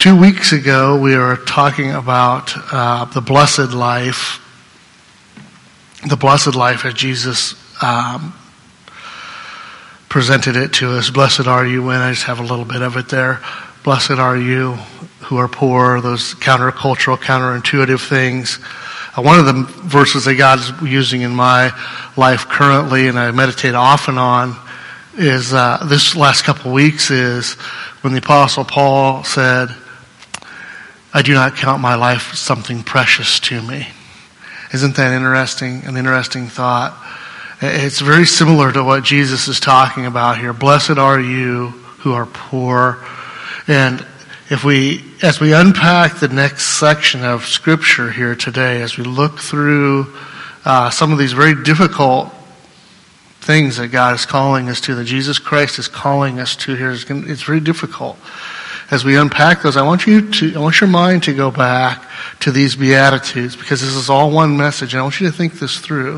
2 weeks ago, we were talking about the blessed life as Jesus presented it to us. Blessed are you when, I just have a little bit of it there. Blessed are you who are poor, those countercultural, counterintuitive things. One of the verses that God is using in my life currently, and I meditate often on, is this last couple of weeks, is when the Apostle Paul said, I do not count my life something precious to me. Isn't that interesting? An interesting thought. It's very similar to what Jesus is talking about here. Blessed are you who are poor. And as we unpack the next section of Scripture here today, as we look through some of these very difficult things that God is calling us to, that Jesus Christ is calling us to here, it's very difficult. As we unpack those, I want your mind to go back to these Beatitudes, because this is all one message, and I want you to think this through.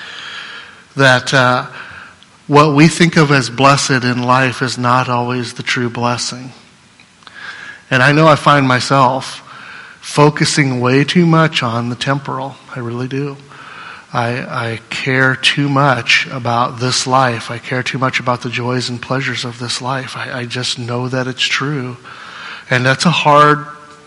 That what we think of as blessed in life is not always the true blessing. And I know I find myself focusing way too much on the temporal. I really do. I care too much about this life. I care too much about the joys and pleasures of this life. I just know that it's true. And that's a hard,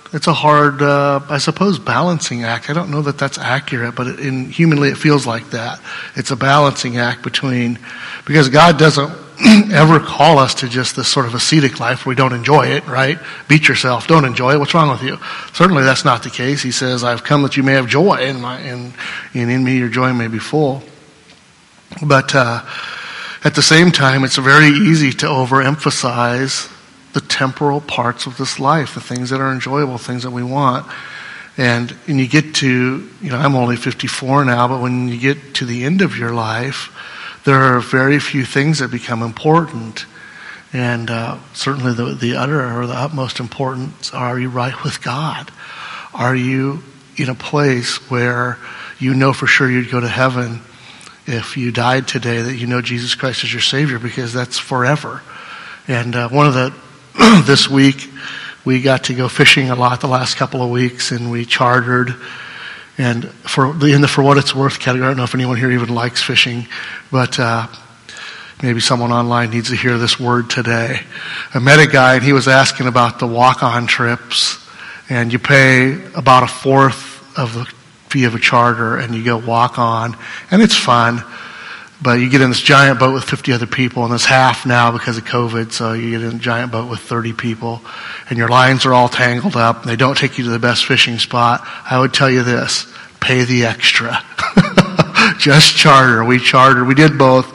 I suppose, balancing act. I don't know that that's accurate, but humanly it feels like that. It's a balancing act because God doesn't ever call us to just this sort of ascetic life where we don't enjoy it, right? Beat yourself, don't enjoy it. What's wrong with you? Certainly that's not the case. He says, I've come that you may have joy, and in me your joy may be full. But at the same time, it's very easy to overemphasize the temporal parts of this life, the things that are enjoyable, things that we want. And you get to, I'm only 54 now, but when you get to the end of your life, there are very few things that become important. And certainly the utmost importance, are you right with God? Are you in a place where you know for sure you'd go to heaven if you died today, that you know Jesus Christ is your Savior, because that's forever. And this week, we got to go fishing a lot the last couple of weeks, and we chartered. And for what it's worth category, I don't know if anyone here even likes fishing, but maybe someone online needs to hear this word today. I met a guy, and he was asking about the walk-on trips, and you pay about a fourth of the fee of a charter, and you go walk on, and it's fun. But you get in this giant boat with 50 other people, and it's half now because of COVID, so you get in a giant boat with 30 people, and your lines are all tangled up, and they don't take you to the best fishing spot. I would tell you this, pay the extra. Just charter. We chartered. We did both,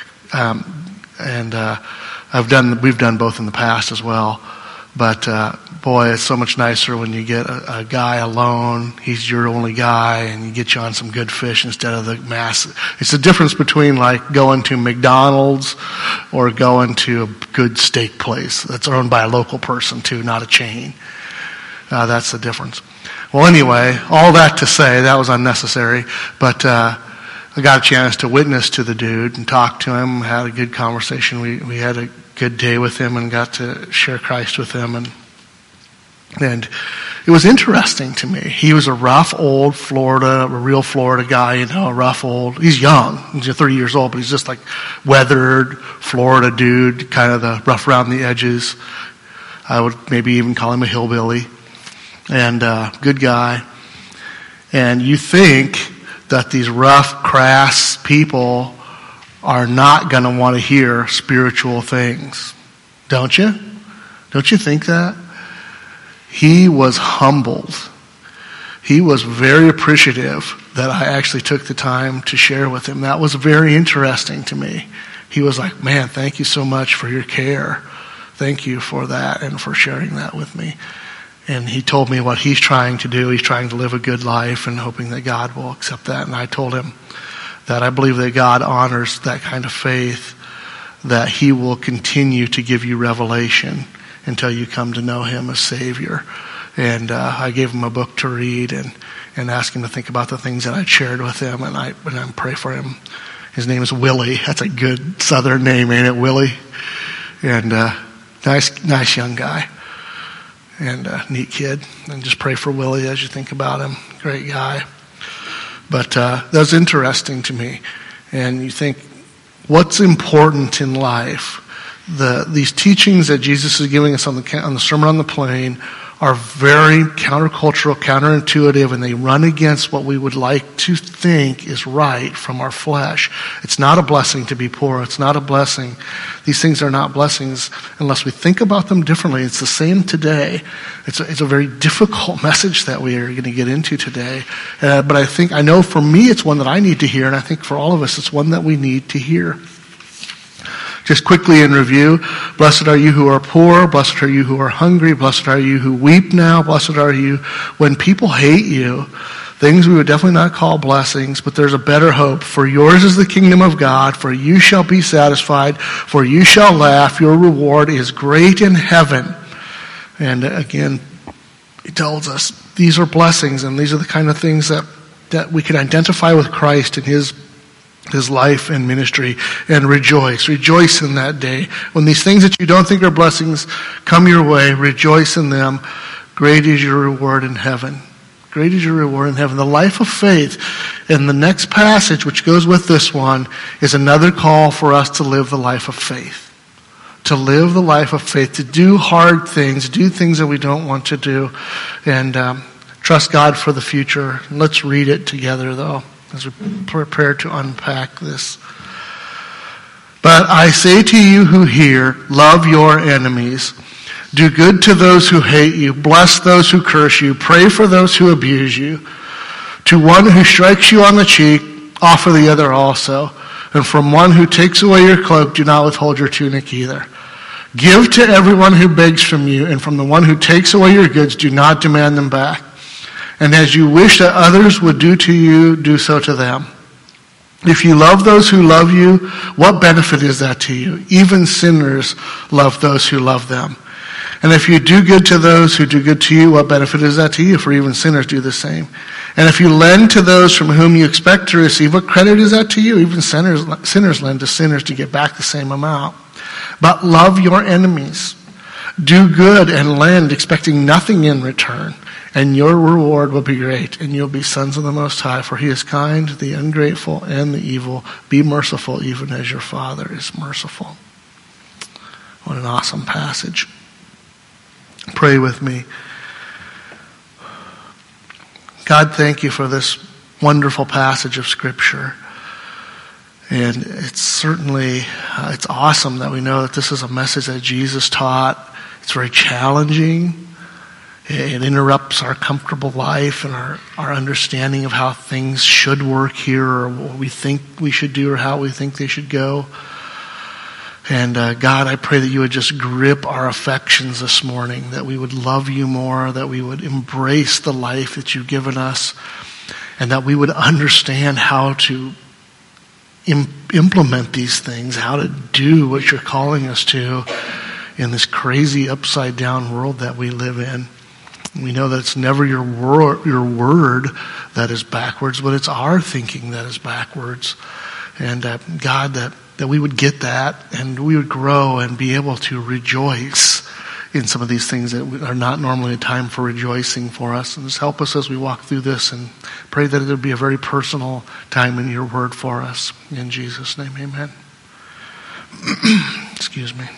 we've done both in the past as well. But boy, it's so much nicer when you get a guy alone. He's your only guy, and you get you on some good fish instead of the mass. It's the difference between like going to McDonald's or going to a good steak place that's owned by a local person too, not a chain. That's the difference. Well, anyway, all that to say, that was unnecessary, but I got a chance to witness to the dude and talk to him, had a good conversation. We had a good day with him and got to share Christ with him, and it was interesting to me. He was a rough old real Florida guy, he's young, he's 30 years old, but he's just like weathered Florida dude, kind of the rough around the edges. I would maybe even call him a hillbilly, and good guy. And you think that these rough, crass people are not going to want to hear spiritual things. Don't you? Don't you think that? He was humbled. He was very appreciative that I actually took the time to share with him. That was very interesting to me. He was like, man, thank you so much for your care. Thank you for that and for sharing that with me. And he told me what he's trying to do. He's trying to live a good life and hoping that God will accept that. And I told him that I believe that God honors that kind of faith, that he will continue to give you revelation until you come to know him as Savior. And I gave him a book to read and asked him to think about the things that I'd shared with him, and I pray for him. His name is Willie. That's a good Southern name, ain't it, Willie? And nice young guy. and a neat kid. And just pray for Willie as you think about him. Great guy. But that was interesting to me. And you think, what's important in life? These teachings that Jesus is giving us on the Sermon on the Plain are very countercultural, counterintuitive, and they run against what we would like to think is right from our flesh. It's not a blessing to be poor. It's not a blessing. These things are not blessings unless we think about them differently. It's the same today. It's a very difficult message that we are going to get into today. But I know for me it's one that I need to hear, and I think for all of us it's one that we need to hear. Just quickly in review, blessed are you who are poor, blessed are you who are hungry, blessed are you who weep now, blessed are you when people hate you. Things we would definitely not call blessings, but there's a better hope. For yours is the kingdom of God, for you shall be satisfied, for you shall laugh, your reward is great in heaven. And again, it tells us these are blessings, and these are the kind of things that we can identify with Christ and his life and ministry, and rejoice. Rejoice in that day. When these things that you don't think are blessings come your way, rejoice in them. Great is your reward in heaven. Great is your reward in heaven. The life of faith in the next passage, which goes with this one, is another call for us to live the life of faith. To live the life of faith, to do hard things, do things that we don't want to do, and trust God for the future. Let's read it together, though, as we prepare to unpack this. But I say to you who hear, love your enemies. Do good to those who hate you. Bless those who curse you. Pray for those who abuse you. To one who strikes you on the cheek, offer the other also. And from one who takes away your cloak, do not withhold your tunic either. Give to everyone who begs from you, and from the one who takes away your goods, do not demand them back. And as you wish that others would do to you, do so to them. If you love those who love you, what benefit is that to you? Even sinners love those who love them. And if you do good to those who do good to you, what benefit is that to you? For even sinners do the same. And if you lend to those from whom you expect to receive, what credit is that to you? Even sinners lend to sinners to get back the same amount. But love your enemies. Do good and lend, expecting nothing in return. And your reward will be great, and you'll be sons of the Most High, for he is kind to the ungrateful and the evil. Be merciful, even as your Father is merciful. What an awesome passage. Pray with me. God, thank you for this wonderful passage of Scripture. And it's certainly, it's awesome that we know that this is a message that Jesus taught. It's very challenging. It interrupts our comfortable life and our understanding of how things should work here, or what we think we should do, or how we think they should go. And God, I pray that you would just grip our affections this morning, that we would love you more, that we would embrace the life that you've given us, and that we would understand how to implement these things, how to do what you're calling us to in this crazy upside down world that we live in. We know that it's never your word that is backwards, but it's our thinking that is backwards. And God, that we would get that, and we would grow and be able to rejoice in some of these things that are not normally a time for rejoicing for us. And just help us as we walk through this, and pray that it would be a very personal time in your word for us. In Jesus' name, amen. Excuse me.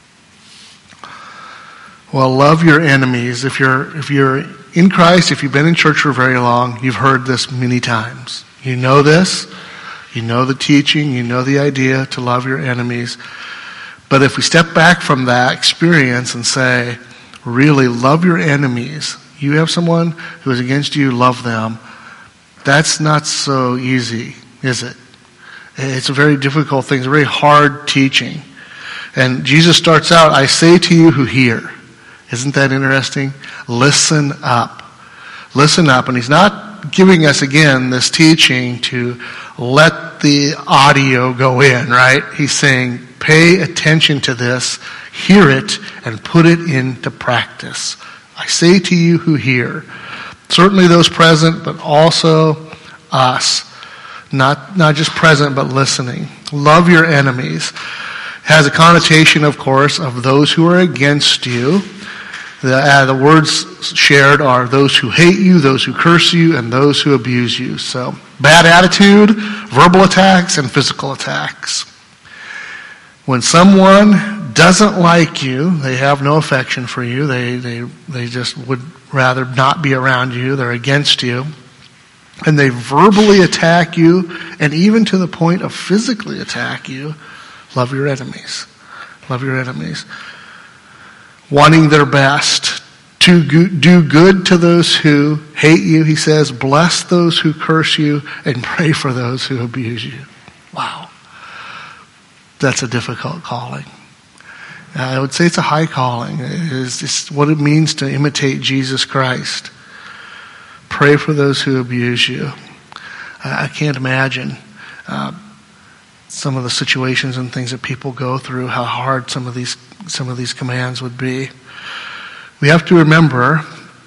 Well, love your enemies. If you're in Christ, if you've been in church for very long, you've heard this many times. You know this. You know the teaching. You know the idea to love your enemies. But if we step back from that experience and say, really love your enemies, you have someone who is against you, love them, that's not so easy, is it? It's a very difficult thing. It's a very hard teaching. And Jesus starts out, I say to you who hear. Isn't that interesting? Listen up. Listen up. And he's not giving us, again, this teaching to let the audio go in, right? He's saying, pay attention to this, hear it, and put it into practice. I say to you who hear. Certainly those present, but also us. Not just present, but listening. Love your enemies. Has a connotation, of course, of those who are against you. The words shared are those who hate you, those who curse you, and those who abuse you. So bad attitude, verbal attacks, and physical attacks. When someone doesn't like you, they have no affection for you, they just would rather not be around you, they're against you, and they verbally attack you, and even to the point of physically attack you, love your enemies. Love your enemies. Wanting their best, to do good to those who hate you, he says, bless those who curse you, and pray for those who abuse you. Wow. That's a difficult calling. I would say it's a high calling. It's what it means to imitate Jesus Christ. Pray for those who abuse you. I can't imagine some of the situations and things that people go through, how hard some of these commands would be. We have to remember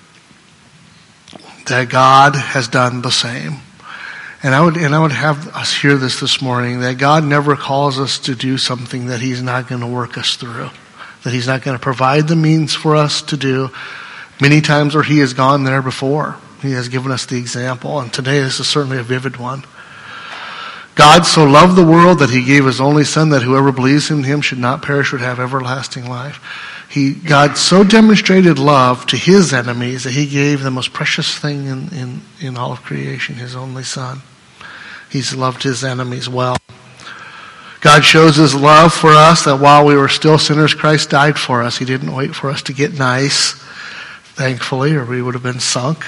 that God has done the same. And I would have us hear this morning, that God never calls us to do something that he's not going to work us through, that he's not going to provide the means for us to do. Many times where he has gone there before. He has given us the example, and today this is certainly a vivid one. God so loved the world that he gave his only Son, that whoever believes in him should not perish, but have everlasting life. God so demonstrated love to his enemies that he gave the most precious thing in all of creation, his only Son. He's loved his enemies well. God shows his love for us that while we were still sinners, Christ died for us. He didn't wait for us to get nice, thankfully, or we would have been sunk.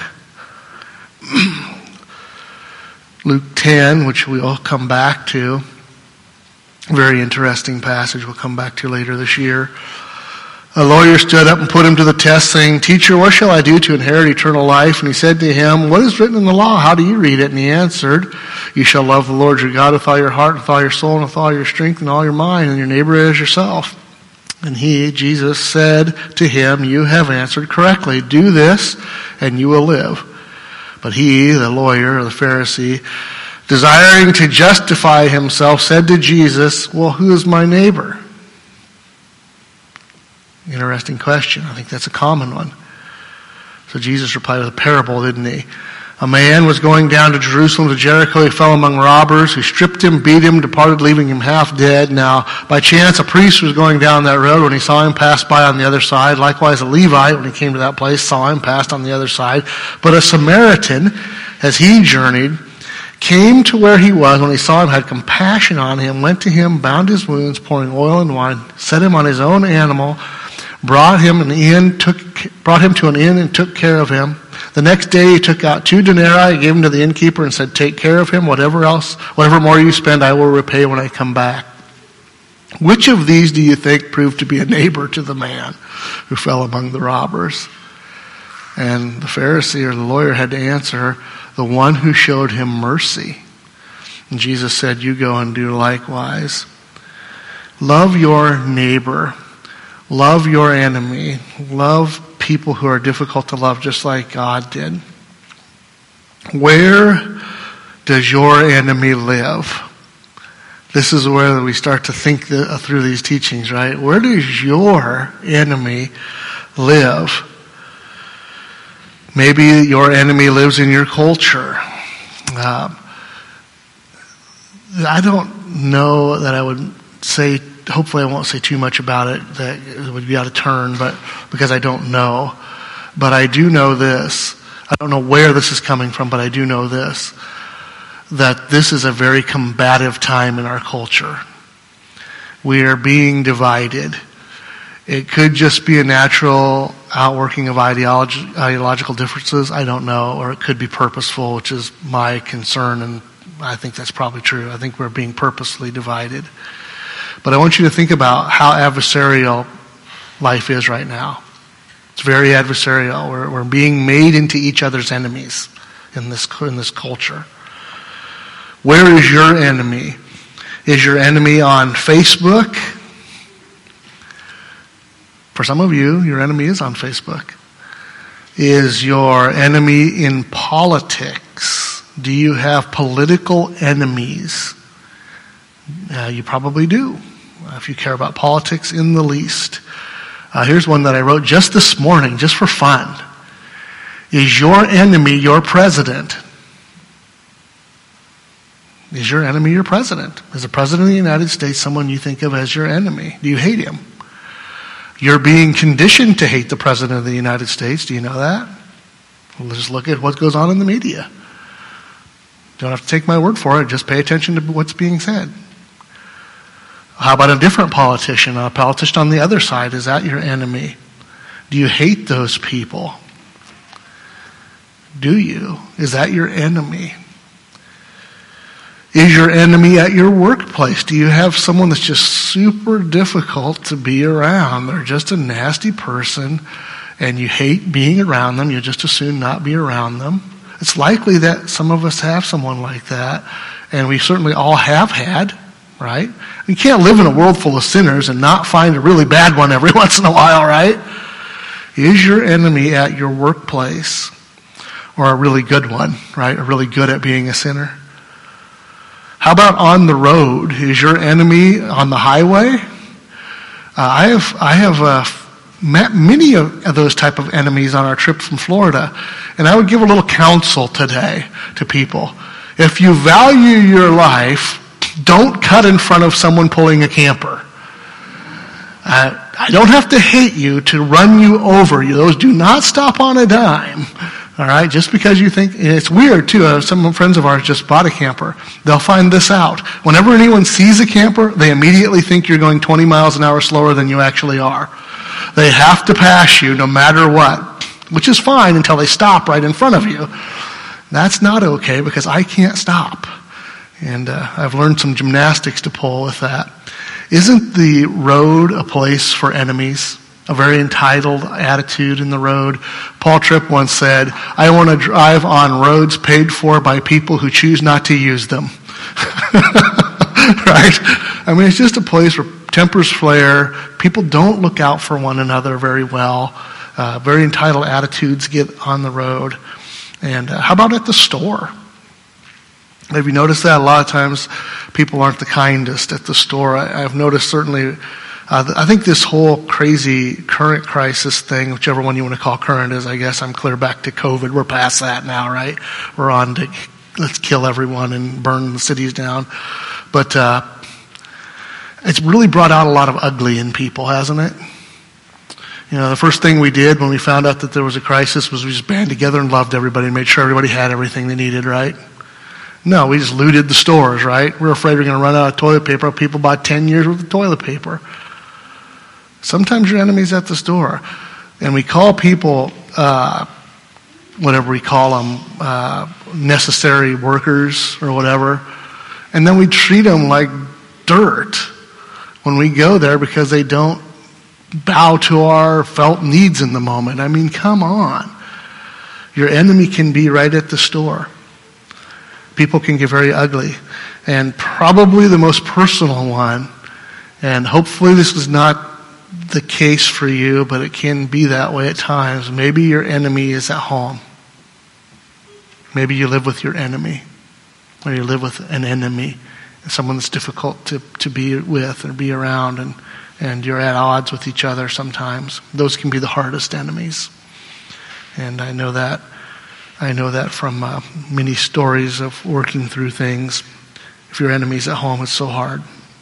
Luke 10, which we'll come back to, very interesting passage we'll come back to later this year. A lawyer stood up and put him to the test, saying, Teacher, what shall I do to inherit eternal life? And he said to him, What is written in the law? How do you read it? And he answered, You shall love the Lord your God with all your heart, with all your soul, and with all your strength, and all your mind, and your neighbor as yourself. And he, Jesus, said to him, You have answered correctly. Do this, and you will live. But he, the lawyer, or the Pharisee, desiring to justify himself, said to Jesus, Well, who is my neighbor? Interesting question. I think that's a common one. So Jesus replied with a parable, didn't he? A man was going down to Jerusalem, to Jericho. He fell among robbers who stripped him, beat him, departed, leaving him half dead. Now, by chance, a priest was going down that road. When he saw him, passed by on the other side. Likewise, a Levite, when he came to that place, saw him, passed on the other side. But a Samaritan, as he journeyed, came to where he was. When he saw him, had compassion on him, went to him, bound his wounds, pouring oil and wine, set him on his own animal, brought him to an inn and took care of him. The next day he took out 2 denarii, gave them to the innkeeper, and said, Take care of him. Whatever more you spend, I will repay when I come back. Which of these do you think proved to be a neighbor to the man who fell among the robbers? And the Pharisee or the lawyer had to answer, the one who showed him mercy. And Jesus said, You go and do likewise. Love your neighbor. Love your enemy. Love people who are difficult to love, just like God did. Where does your enemy live? This is where we start to think through these teachings, right? Where does your enemy live? Maybe your enemy lives in your culture. I don't know that I would say, hopefully I won't say too much about it that it would be out of turn, but because I don't know. But I do know this. I don't know where this is coming from, but I do know this. That this is a very combative time in our culture. We are being divided. It could just be a natural outworking of ideological differences. I don't know. Or it could be purposeful, which is my concern, and I think that's probably true. I think we're being purposely divided. But I want you to think about how adversarial life is right now. It's very adversarial. We're being made into each other's enemies in this culture. Where is your enemy? Is your enemy on Facebook? For some of you, your enemy is on Facebook. Is your enemy in politics? Do you have political enemies? You probably do, if you care about politics in the least. Here's one that I wrote just this morning, just for fun. Is your enemy your president? Is your enemy your president? Is the president of the United States someone you think of as your enemy? Do you hate him? You're being conditioned to hate the president of the United States. Do you know that? Well, just look at what goes on in the media. Don't have to take my word for it. Just pay attention to what's being said. How about a different politician? A politician on the other side, is that your enemy? Do you hate those people? Do you? Is that your enemy? Is your enemy at your workplace? Do you have someone that's just super difficult to be around? They're just a nasty person, and you hate being around them. You just as soon not be around them. It's likely that some of us have someone like that, and we certainly all have had, right? You can't live in a world full of sinners and not find a really bad one every once in a while, right? Is your enemy at your workplace? Or a really good one, right? A really good at being a sinner? How about on the road? Is your enemy on the highway? I have met many of those type of enemies on our trip from Florida. And I would give a little counsel today to people. If you value your life, don't cut in front of someone pulling a camper. I don't have to hate you to run you over. Those do not stop on a dime. All right, just because you think, it's weird too, some friends of ours just bought a camper. They'll find this out. Whenever anyone sees a camper, they immediately think you're going 20 miles an hour slower than you actually are. They have to pass you no matter what, which is fine until they stop right in front of you. That's not okay because I can't stop. And I've learned some gymnastics to pull with that. Isn't the road a place for enemies? A very entitled attitude in the road. Paul Tripp once said, I want to drive on roads paid for by people who choose not to use them. Right? I mean, it's just a place where tempers flare. People don't look out for one another very well. Very entitled attitudes get on the road. And how about at the store? Have you noticed that? A lot of times people aren't the kindest at the store. I've noticed certainly... I think this whole crazy current crisis thing, whichever one you want to call current is, I guess I'm clear back to COVID. We're past that now, right? We're on to let's kill everyone and burn the cities down. But it's really brought out a lot of ugly in people, hasn't it? You know, the first thing we did when we found out that there was a crisis was we just banded together and loved everybody and made sure everybody had everything they needed, right? No, we just looted the stores, right? We were afraid we were going to run out of toilet paper. People bought 10 years worth of toilet paper. Sometimes your enemy's at the store. And we call people, whatever we call them, necessary workers or whatever. And then we treat them like dirt when we go there because they don't bow to our felt needs in the moment. I mean, come on. Your enemy can be right at the store. People can get very ugly. And probably the most personal one, and hopefully this is not the case for you, but it can be that way at times. Maybe your enemy is at home. Maybe you live with your enemy, or you live with an enemy, someone that's difficult to be with or be around, and you're at odds with each other sometimes. Those can be the hardest enemies. And I know that from many stories of working through things. If your enemy's at home, it's so hard.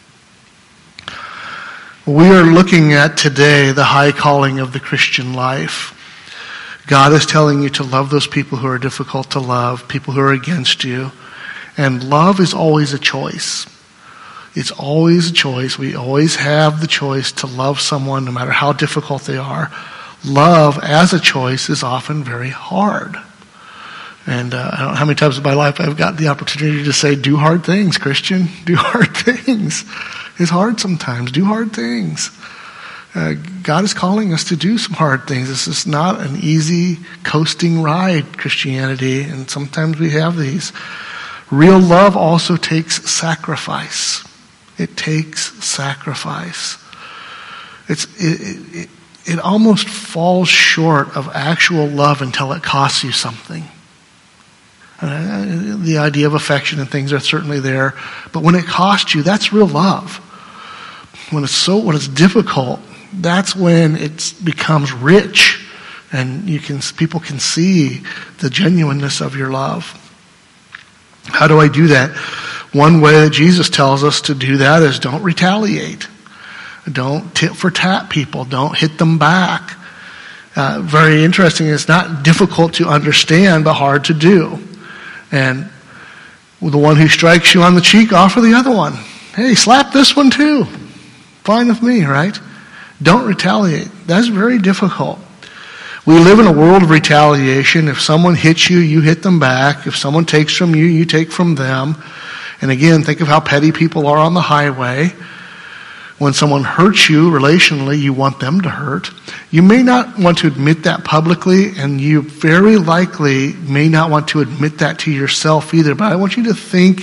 We are looking at today the high calling of the Christian life. God is telling you to love those people who are difficult to love, people who are against you. And love is always a choice. It's always a choice. We always have the choice to love someone no matter how difficult they are. Love as a choice is often very hard. And I don't know how many times in my life I've got the opportunity to say, do hard things, Christian. Do hard things. It's hard sometimes. Do hard things. God is calling us to do some hard things. This is not an easy coasting ride, Christianity, and sometimes we have these. Real love also takes sacrifice. It takes sacrifice. It almost falls short of actual love until it costs you something. The idea of affection and things are certainly there, but when it costs you, that's real love. When it's difficult, that's when it becomes rich, and people can see the genuineness of your love. How do I do that? One way that Jesus tells us to do that is don't retaliate. Don't tit for tat people. Don't hit them back. Very interesting. It's not difficult to understand, but hard to do. And the one who strikes you on the cheek, offer the other one. Hey, slap this one too. Fine with me, right? Don't retaliate. That's very difficult. We live in a world of retaliation. If someone hits you, you hit them back. If someone takes from you, you take from them. And again, think of how petty people are on the highway. When someone hurts you relationally, you want them to hurt. You may not want to admit that publicly, and you very likely may not want to admit that to yourself either. But I want you to think,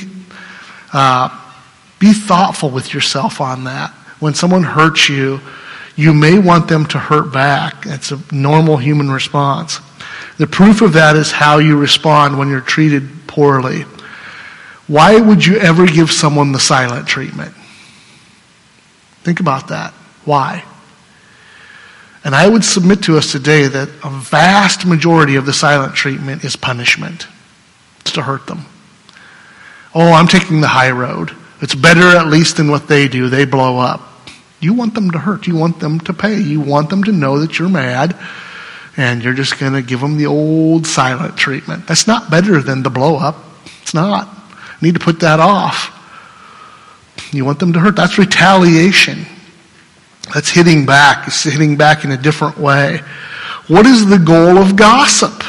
be thoughtful with yourself on that. When someone hurts you, you may want them to hurt back. It's a normal human response. The proof of that is how you respond when you're treated poorly. Why would you ever give someone the silent treatment? Think about that. Why? And I would submit to us today that a vast majority of the silent treatment is punishment. It's to hurt them. Oh, I'm taking the high road. It's better at least than what they do. They blow up. You want them to hurt. You want them to pay. You want them to know that you're mad, and you're just going to give them the old silent treatment. That's not better than the blow up. It's not. You need to put that off. You want them to hurt. That's retaliation. That's hitting back. It's hitting back in a different way. What is the goal of gossip?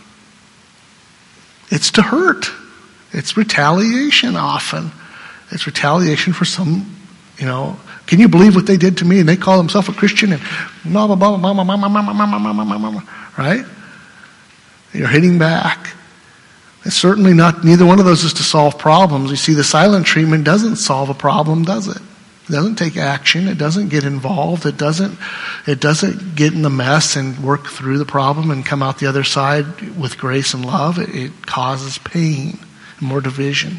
It's to hurt. It's retaliation often. It's retaliation for some, can you believe what they did to me? And they call themselves a Christian and blah, blah, blah, blah, blah, blah, blah, blah, blah, blah, blah, right? You're hitting back. It's certainly not, neither one of those is to solve problems. You see, the silent treatment doesn't solve a problem, does it? It doesn't take action. It doesn't get involved. It doesn't get in the mess and work through the problem and come out the other side with grace and love. It causes pain and more division.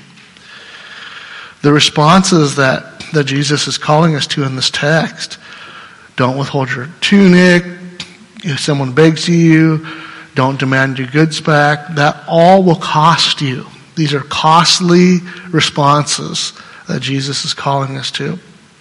The responses that Jesus is calling us to in this text: don't withhold your tunic. If someone begs you, don't demand your goods back. That all will cost you. These are costly responses that Jesus is calling us to.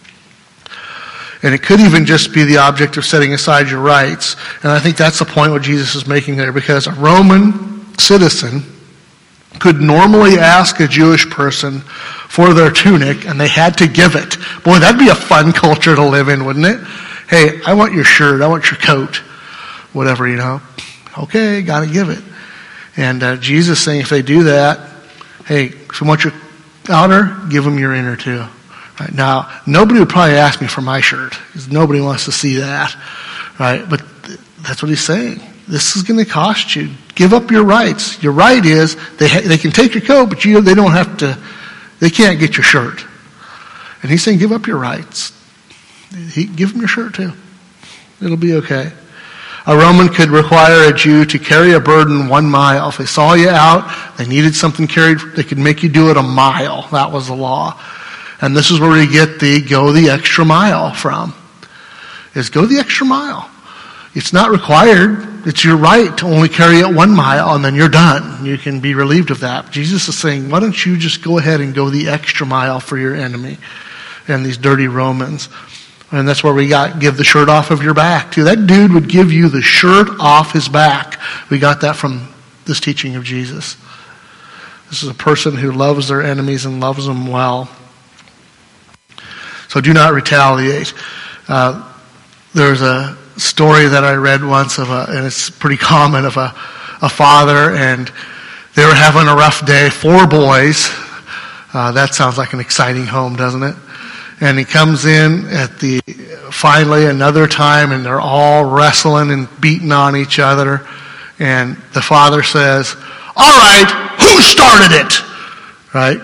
And it could even just be the object of setting aside your rights. And I think that's the point what Jesus is making there, because a Roman citizen could normally ask a Jewish person for their tunic, and they had to give it. Boy, that'd be a fun culture to live in, wouldn't it? Hey, I want your shirt, I want your coat, whatever, Okay, got to give it. And Jesus saying, if they do that, hey, if you want your outer, give them your inner too. Right? Now, nobody would probably ask me for my shirt, because nobody wants to see that. Right? But that's what he's saying. This is going to cost you. Give up your rights. Your right is they can take your coat, but they don't have to. They can't get your shirt. And he's saying, give up your rights. Give them your shirt too. It'll be okay. A Roman could require a Jew to carry a burden 1 mile. If they saw you out, they needed something carried, they could make you do it a mile. That was the law. And this is where we get the go the extra mile from. Is go the extra mile. It's not required. It's your right to only carry it 1 mile, and then you're done. You can be relieved of that. Jesus is saying, why don't you just go ahead and go the extra mile for your enemy and these dirty Romans. And that's where we give the shirt off of your back too. That dude would give you the shirt off his back. We got that from this teaching of Jesus. This is a person who loves their enemies and loves them well. So do not retaliate. There's a story that I read once and it's pretty common, of a father, and they were having a rough day. 4 boys. That sounds like an exciting home, doesn't it? And he comes in finally another time, and they're all wrestling and beating on each other. And the father says, all right, who started it? Right?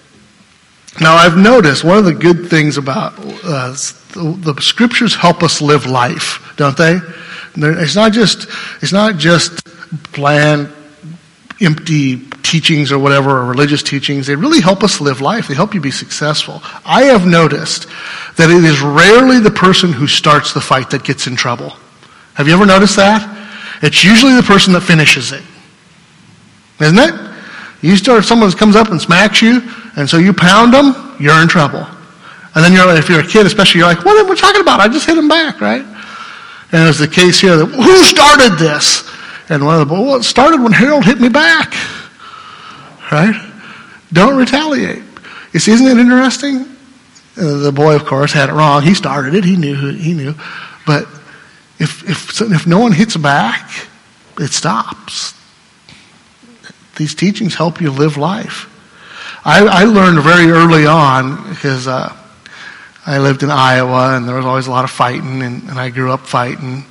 Now I've noticed one of the good things about the scriptures help us live life, don't they? It's not just bland, empty teachings or whatever, or religious teachings, they really help us live life. They help you be successful. I have noticed that it is rarely the person who starts the fight that gets in trouble. Have you ever noticed that? It's usually the person that finishes it. Isn't it? Someone comes up and smacks you, and so you pound them, you're in trouble. And then if you're a kid especially, you're like, what are we talking about? I just hit him back, right? And it was the case here that, who started this? And one of the boys, well, it started when Harold hit me back. Right? Don't retaliate. You see, isn't it interesting? The boy, of course, had it wrong. He started it. He knew. But if no one hits back, it stops. These teachings help you live life. I learned very early on, because I lived in Iowa, and there was always a lot of fighting, and I grew up fighting.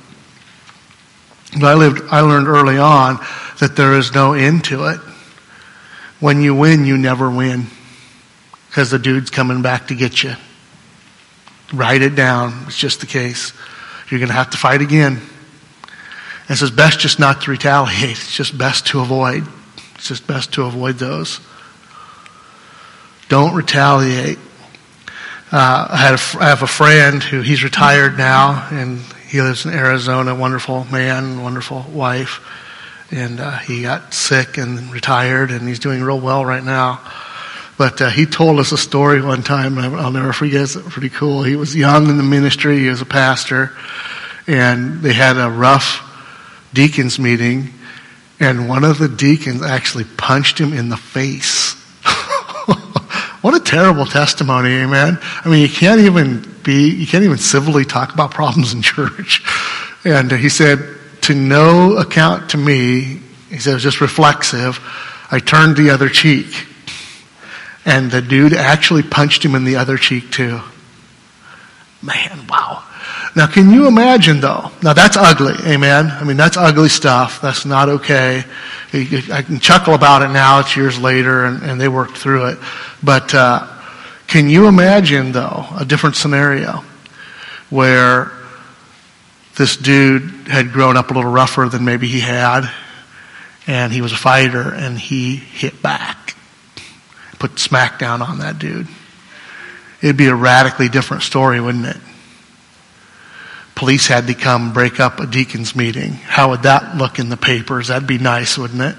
But I learned early on that there is no end to it. When you win, you never win, because the dude's coming back to get you. Write it down. It's just the case. You're going to have to fight again. And so it's best just not to retaliate. It's just best to avoid. It's just best to avoid those. Don't retaliate. I have a friend he's retired now, and he lives in Arizona. Wonderful man, wonderful wife. And he got sick and retired, and he's doing real well right now. But he told us a story one time, and I'll never forget. It's pretty cool. He was young in the ministry. He was a pastor, and they had a rough deacons meeting, and one of the deacons actually punched him in the face. What a terrible testimony, amen? I mean, you can't even civilly talk about problems in church. And he said, to no account to me, he said, it was just reflexive, I turned the other cheek. And the dude actually punched him in the other cheek too. Man, wow. Now can you imagine though? Now that's ugly, amen? I mean, that's ugly stuff. That's not okay. I can chuckle about it now, it's years later, and they worked through it. But can you imagine though, a different scenario where this dude had grown up a little rougher than maybe he had, and he was a fighter, and he hit back, put smack down on that dude. It'd be a radically different story, wouldn't it? Police had to come break up a deacon's meeting. How would that look in the papers? That'd be nice, wouldn't it?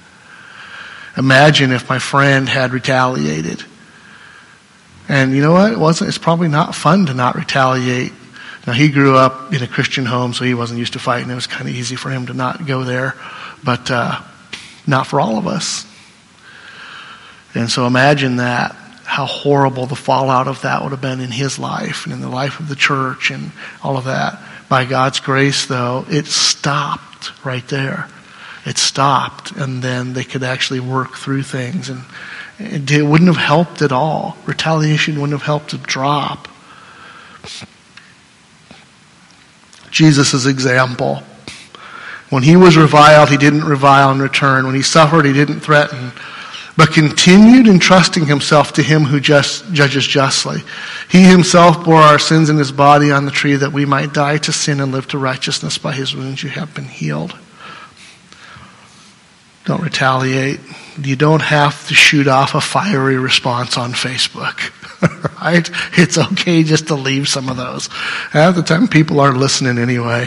Imagine if my friend had retaliated. And you know what? It's probably not fun to not retaliate. Now, he grew up in a Christian home, so he wasn't used to fighting. It was kind of easy for him to not go there, but not for all of us. And so imagine that, how horrible the fallout of that would have been in his life and in the life of the church and all of that. By God's grace, though, it stopped right there. It stopped, and then they could actually work through things. And it wouldn't have helped at all. Retaliation wouldn't have helped to drop. Jesus' example. When he was reviled, he didn't revile in return. When he suffered, he didn't threaten, but continued entrusting himself to him who judges justly. He himself bore our sins in his body on the tree, that we might die to sin and live to righteousness. By his wounds you have been healed. Don't retaliate. You don't have to shoot off a fiery response on Facebook. Right? It's okay just to leave some of those. Half the time people aren't listening anyway.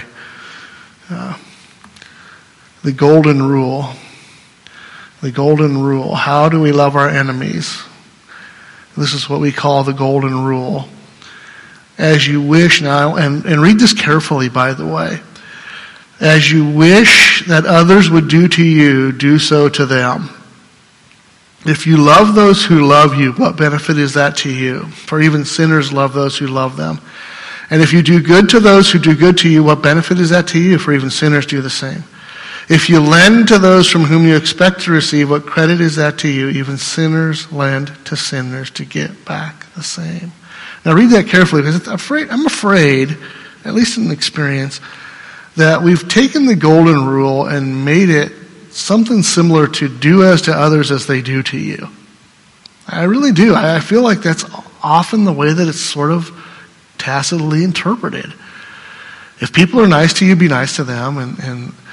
The golden rule. The golden rule. How do we love our enemies? This is what we call the golden rule. As you wish now, and read this carefully, by the way. As you wish that others would do to you, do so to them. If you love those who love you, what benefit is that to you? For even sinners love those who love them. And if you do good to those who do good to you, what benefit is that to you? For even sinners do the same. If you lend to those from whom you expect to receive, what credit is that to you? Even sinners lend to sinners to get back the same. Now read that carefully, because I'm afraid, at least in experience, that we've taken the golden rule and made it something similar to do as to others as they do to you. I really do. I feel like that's often the way that it's sort of tacitly interpreted. If people are nice to you, be nice to them. And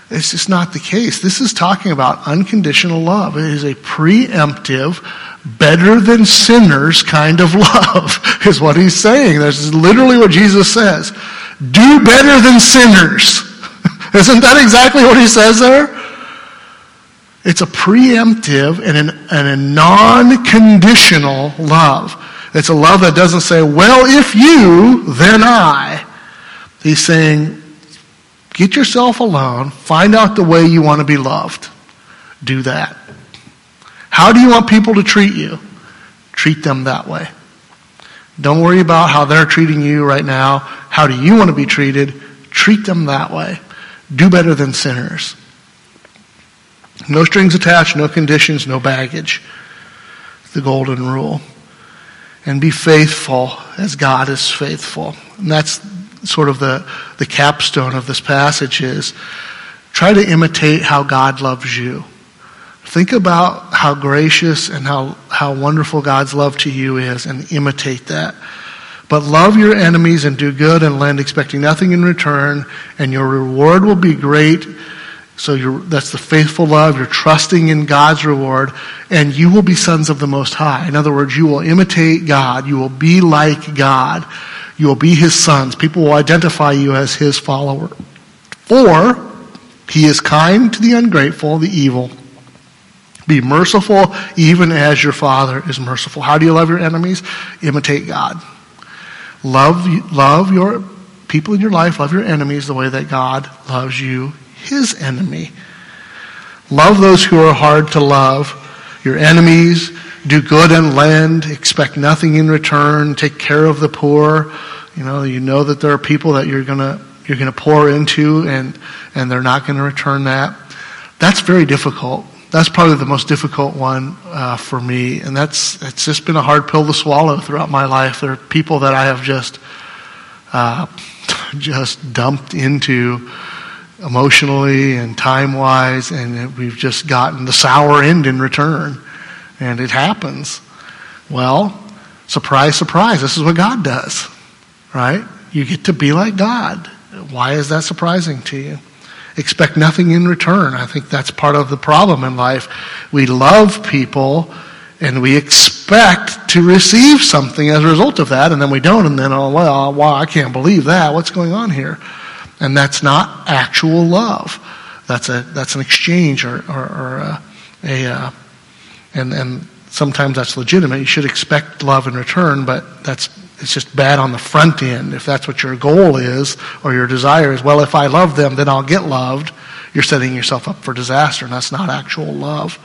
It's just not the case. This is talking about unconditional love. It is a preemptive, better than sinners kind of love, is what he's saying. That's literally what Jesus says. Do better than sinners. Isn't that exactly what he says there? It's a preemptive and a non-conditional love. It's a love that doesn't say, well, if you, then I. He's saying, get yourself alone, find out the way you want to be loved. Do that. How do you want people to treat you? Treat them that way. Don't worry about how they're treating you right now. How do you want to be treated? Treat them that way. Do better than sinners. No strings attached, no conditions, no baggage. The golden rule. And be faithful as God is faithful. And that's sort of the capstone of this passage is try to imitate how God loves you. Think about how gracious and how wonderful God's love to you is and imitate that. But love your enemies and do good and lend, expecting nothing in return, and your reward will be great. So that's the faithful love. You're trusting in God's reward, and you will be sons of the Most High. In other words, you will imitate God. You will be like God. You will be His sons. People will identify you as His follower. For He is kind to the ungrateful, the evil. Be merciful even as your Father is merciful. How do you love your enemies? Imitate God. Love your people in your life. Love your enemies the way that God loves you, His enemy. Love those who are hard to love. Your enemies. Do good and lend. Expect nothing in return. Take care of the poor. You know that there are people that you're gonna pour into, and they're not going to return that. That's very difficult. That's probably the most difficult one for me, and it's just been a hard pill to swallow throughout my life. There are people that I have just dumped into emotionally and time-wise, and we've just gotten the sour end in return, and it happens. Well, surprise, surprise, this is what God does, right? You get to be like God. Why is that surprising to you? Expect nothing in return. I think that's part of the problem in life. We love people and we expect to receive something as a result of that, and then we don't, and then, wow, I can't believe that. What's going on here? And that's not actual love. That's an exchange and sometimes that's legitimate. You should expect love in return, but it's just bad on the front end. If that's what your goal is or your desire is, well, if I love them, then I'll get loved. You're setting yourself up for disaster, and that's not actual love.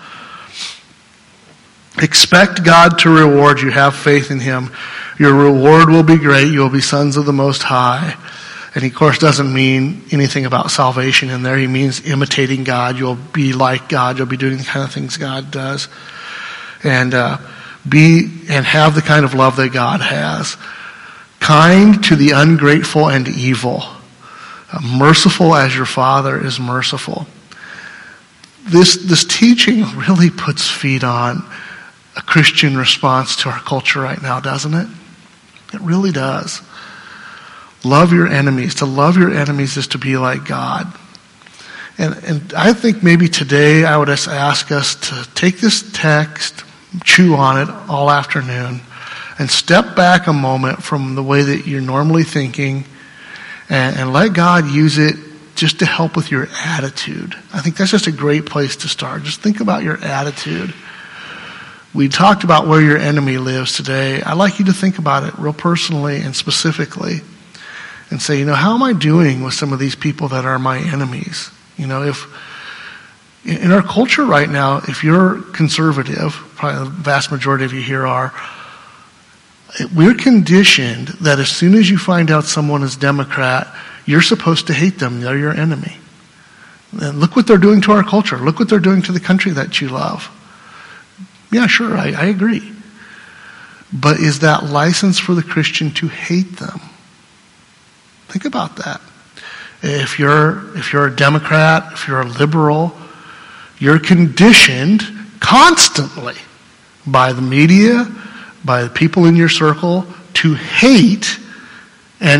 Expect God to reward you. Have faith in Him. Your reward will be great. You will be sons of the Most High. And he, of course, doesn't mean anything about salvation in there. He means imitating God. You'll be like God. You'll be doing the kind of things God does. And have the kind of love that God has. Kind to the ungrateful and evil. Merciful as your Father is merciful. This teaching really puts feet on a Christian response to our culture right now, doesn't it? It really does. Love your enemies. To love your enemies is to be like God. And I think maybe today I would just ask us to take this text, chew on it all afternoon, and step back a moment from the way that you're normally thinking and let God use it just to help with your attitude. I think that's just a great place to start. Just think about your attitude. We talked about where your enemy lives today. I'd like you to think about it real personally and specifically and say, how am I doing with some of these people that are my enemies? If in our culture right now, if you're conservative, probably the vast majority of you here are, we're conditioned that as soon as you find out someone is Democrat, you're supposed to hate them. They're your enemy. And look what they're doing to our culture. Look what they're doing to the country that you love. Yeah, sure, I agree. But is that license for the Christian to hate them? Think about that. If you're a Democrat, if you're a liberal, you're conditioned constantly by the media, by the people in your circle, to hate and to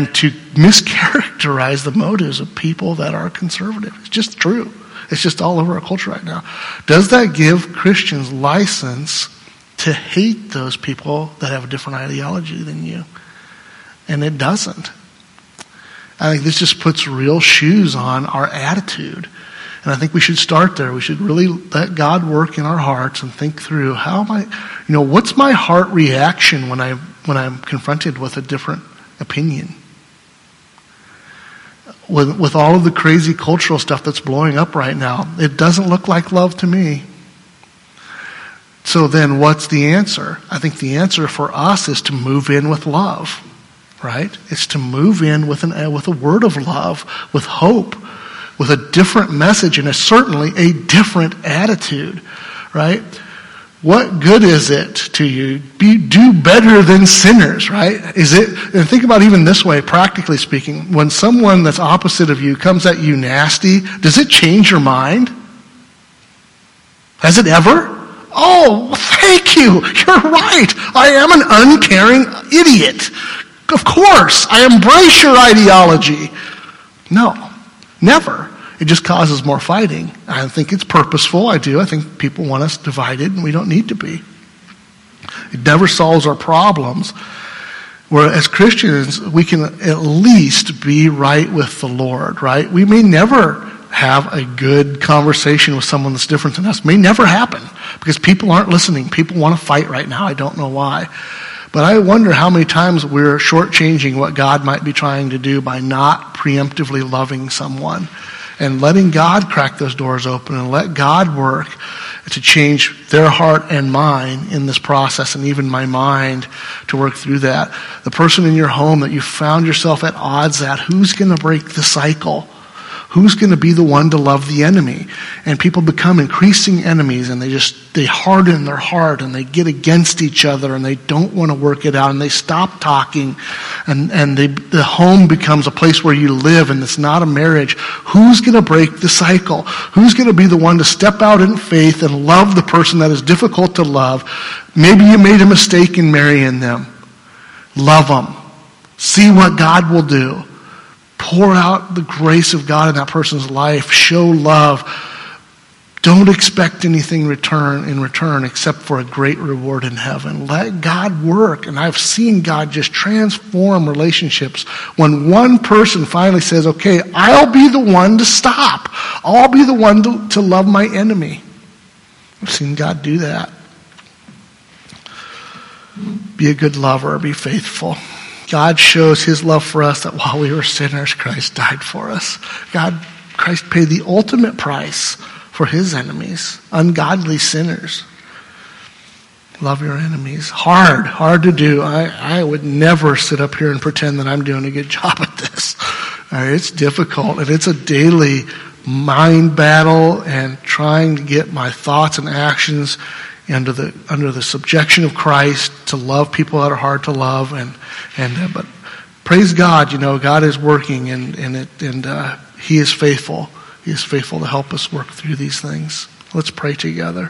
mischaracterize the motives of people that are conservative. It's just true. It's just all over our culture right now. Does that give Christians license to hate those people that have a different ideology than you? And it doesn't. I think this just puts real shoes on our attitude. And I think we should start there. We should really let God work in our hearts and think through, what's my heart reaction when I'm confronted with a different opinion? With all of the crazy cultural stuff that's blowing up right now, it doesn't look like love to me. So then what's the answer? I think the answer for us is to move in with love, right? It's to move in with a word of love, with hope, with a different message, and certainly a different attitude, right? What good is it to you? Do better than sinners, right? And think about even this way, practically speaking. When someone that's opposite of you comes at you nasty, does it change your mind? Has it ever? Oh, thank you. You're right. I am an uncaring idiot. Of course, I embrace your ideology. No, never. It just causes more fighting. I think it's purposeful. I do. I think people want us divided, and we don't need to be. It never solves our problems. Where as Christians, we can at least be right with the Lord, right? We may never have a good conversation with someone that's different than us. It may never happen because people aren't listening. People want to fight right now. I don't know why. But I wonder how many times we're shortchanging what God might be trying to do by not preemptively loving someone and letting God crack those doors open and let God work to change their heart and mine in this process, and even my mind to work through that. The person in your home that you found yourself at odds at, who's going to break the cycle? Who's going to be the one to love the enemy? And people become increasing enemies, and they harden their heart, and they get against each other, and they don't want to work it out, and they stop talking, and the home becomes a place where you live, and it's not a marriage. Who's going to break the cycle? Who's going to be the one to step out in faith and love the person that is difficult to love? Maybe you made a mistake in marrying them. Love them. See what God will do. Pour out the grace of God in that person's life. Show love. Don't expect anything in return except for a great reward in heaven. Let God work. And I've seen God just transform relationships when one person finally says, okay, I'll be the one to stop. I'll be the one to love my enemy. I've seen God do that. Be a good lover. Be faithful. God shows his love for us that while we were sinners, Christ died for us. Christ paid the ultimate price for his enemies, ungodly sinners. Love your enemies. Hard to do. I would never sit up here and pretend that I'm doing a good job at this. It's difficult, and it's a daily mind battle and trying to get my thoughts and actions under the subjection of Christ, to love people that are hard to love, but praise God, God is working, and he is faithful. He is faithful to help us work through these things. Let's pray together.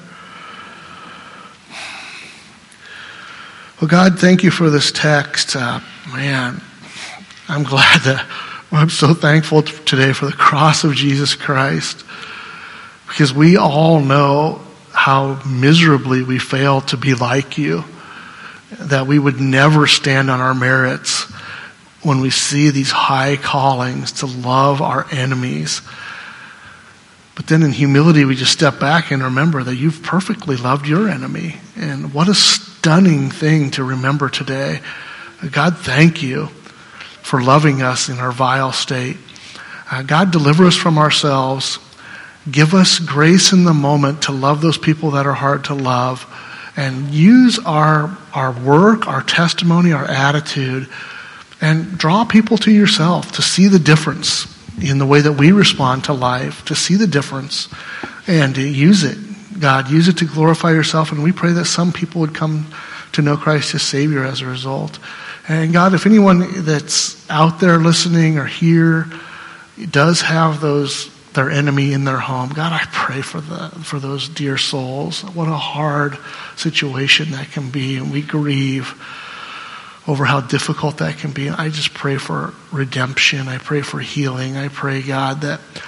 Well, God, thank you for this text. Man, I'm so thankful today for the cross of Jesus Christ, because we all know how miserably we fail to be like you, that we would never stand on our merits when we see these high callings to love our enemies. But then in humility, we just step back and remember that you've perfectly loved your enemy. And what a stunning thing to remember today. God, thank you for loving us in our vile state. God, deliver us from ourselves. Give us grace in the moment to love those people that are hard to love, and use our work, our testimony, our attitude, and draw people to yourself to see the difference in the way that we respond to life, to see the difference, and use it. God, use it to glorify yourself, and we pray that some people would come to know Christ as Savior as a result. And God, if anyone that's out there listening or here does have their enemy in their home, God, I pray for those dear souls. What a hard situation that can be, and we grieve over how difficult that can be. I just pray for redemption. I pray for healing. I pray, God,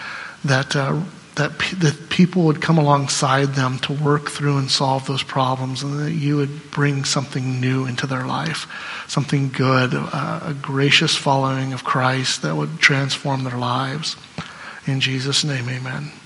that people would come alongside them to work through and solve those problems, and that you would bring something new into their life, something good, a gracious following of Christ that would transform their lives. In Jesus' name, amen.